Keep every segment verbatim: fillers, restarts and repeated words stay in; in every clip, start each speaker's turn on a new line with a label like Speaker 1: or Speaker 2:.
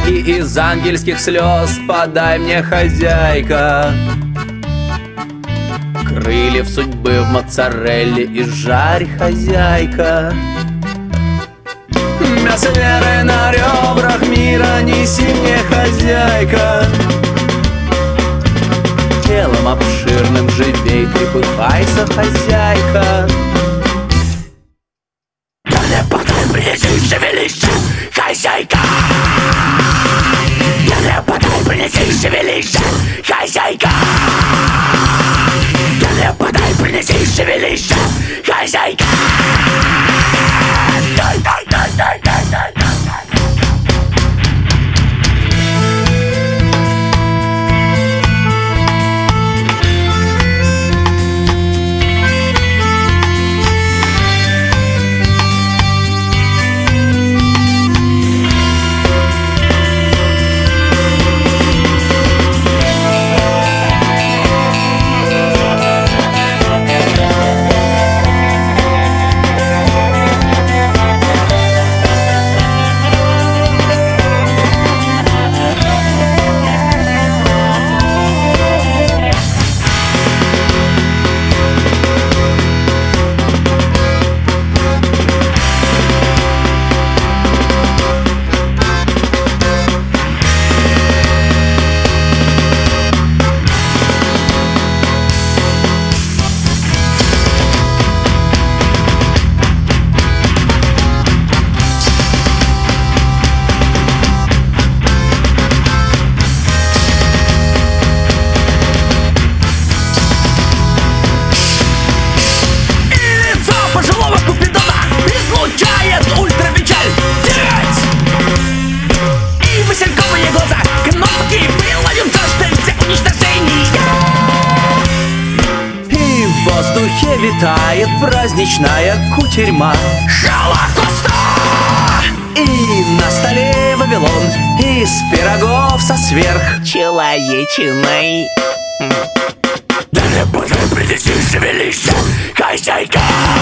Speaker 1: Влаги из ангельских слез подай мне, хозяйка. Крыльев судьбы в моцарелле и жарь, хозяйка. Мясо веры на ребрах мира неси мне, хозяйка. Телом обширным живей трепыхайся, хозяйка.
Speaker 2: Далее подай, принеси, шевелись, хозяйка. Далее подай, принеси, шевелись, хозяйка. Далее подай, принеси, шевелись, хозяйка. Дай, дай, дай, дай, дай, дай, дай.
Speaker 1: В воздухе витает праздничная кутерьма
Speaker 2: Холокоста!
Speaker 1: И на столе Вавилон из пирогов со сверхчеловечиной.
Speaker 2: Далее подай, принеси, шевелись, хозяйка.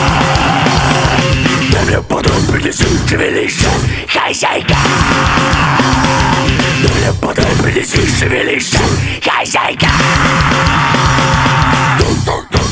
Speaker 2: Далее подай, принеси, шевелись, хозяйка. Далее подай, принеси, шевелись, хозяйка.